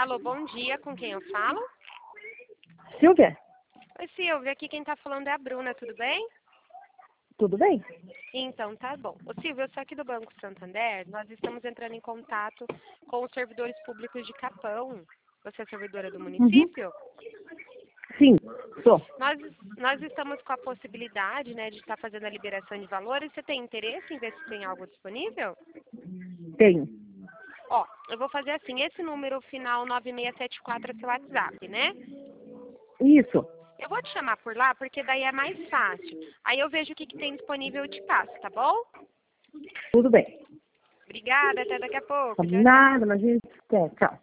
Alô, bom dia, com quem eu falo? Silvia, Oi, Silvia, aqui quem tá falando é a Bruna, tudo bem? tudo bem? Então, tá bom. Ô, Silvia, eu sou aqui do Banco Santander, nós estamos entrando em contato com os servidores públicos de Capão. Você é servidora do Uhum. município? Sim, sou. Nós estamos com a possibilidade, né, de estar fazendo a liberação de valores. Você tem interesse em ver se tem algo disponível? Tenho. Ó, eu vou fazer assim, esse número final 9674 é seu WhatsApp, né? Isso. Eu vou te chamar por lá, porque daí é mais fácil. Aí eu vejo o que tem disponível e te passo, tá bom? Tudo bem. Obrigada, até daqui a pouco. Tchau, tchau. Nada, mas a gente quer. Tchau.